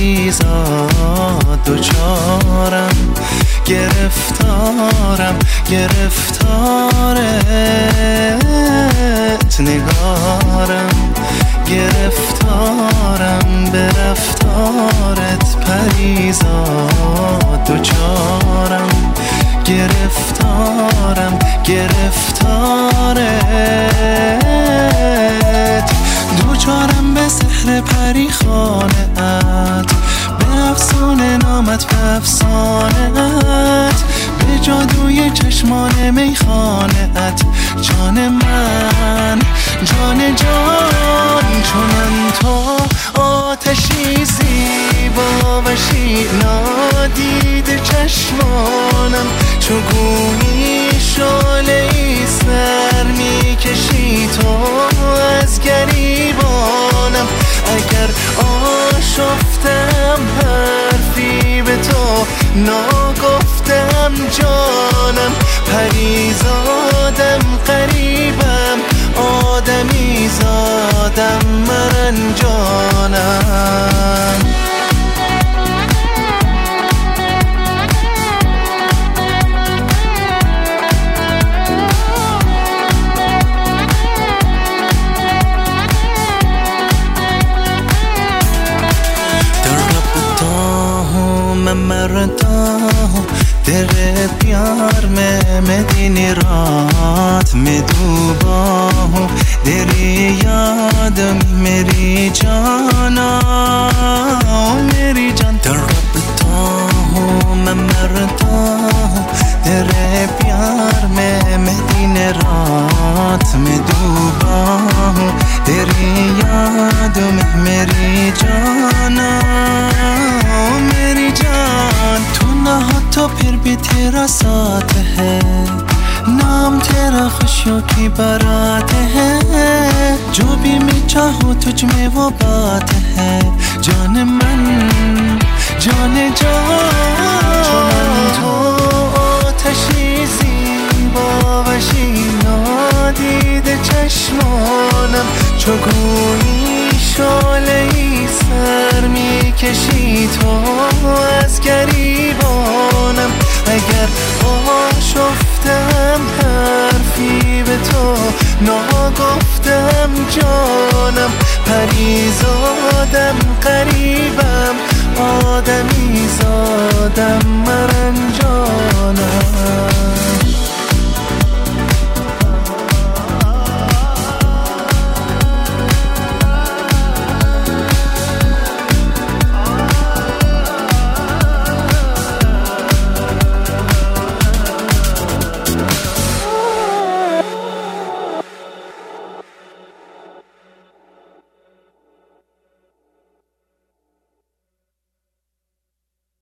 پریزاد دوچارم، گرفتارم گرفتارت نگارم، گرفتارم به رفتارت پریزاد دوچارم، گرفتارم گرفتارت دوچارم به سحر پری خانه‌ات، به افسانه نامت به افسانه‌ات، به جادوی چشمان میخانه‌ات جان من جان جان، چونم تو آتشی زیبا وشی نادید چشمانم، چو گویی شعله‌ای سر میکشی تو از گریبانم، اگر آشفتم حرفی به تو ناگفتم جانم، پریزادم قریبم آدمی زادم من جانم. मैं मरता हूँ तेरे प्यार में, मैं दिन रात में डूबा हूँ तेरी याद में, मेरी जाना मेरी जान तड़पता हूँ, मैं मरता हूँ तेरे प्यार में, मैं दिन रात में डूबा हूँ तेरी याद में, मेरी जाना मेरी जान, तू ना हो तो फिर भी तेरा साथ है, नाम तेरा खुशियों की बारात है, जो भी मैं चाहूँ तुझ में वो बात है, जान मन जाने जान तो آتشی زیبا وشی نادید چشمانم، چو گویی شعله‌ای سر میکشی تو از گریبانم، اگر آشفتم حرفی به تو ناگفتم جانم، پریزادم قریبم آدمی زادم